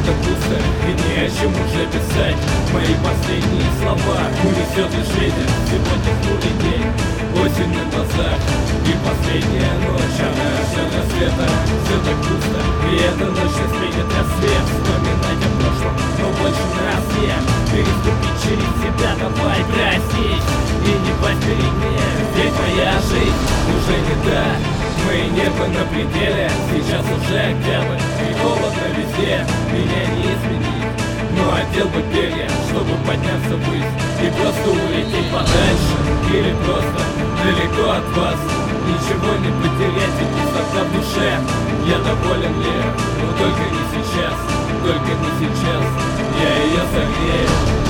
так пусто, и не о чем уже писать. Мои последние слова унесет лишь ветер. Сегодня хмурый день, осень на глазах, и последняя ночь, она ждет рассвета. Все так пусто, и эта ночь не сменит рассвет. Вспоминать о прошлом, но больше нас нет. Переступить через себя, давай простить и не пасть перед ней. Ведь моя жизнь уже не та. Мои нервы на пределе, сейчас уже октябрь, и холодно везде, меня не изменить. Но одел бы перья, чтобы подняться ввысь и просто улететь подальше, или просто далеко от вас. Ничего не потерять и пустота в душе. Я доволен ею, но только не сейчас, только не сейчас. Я ее согрею.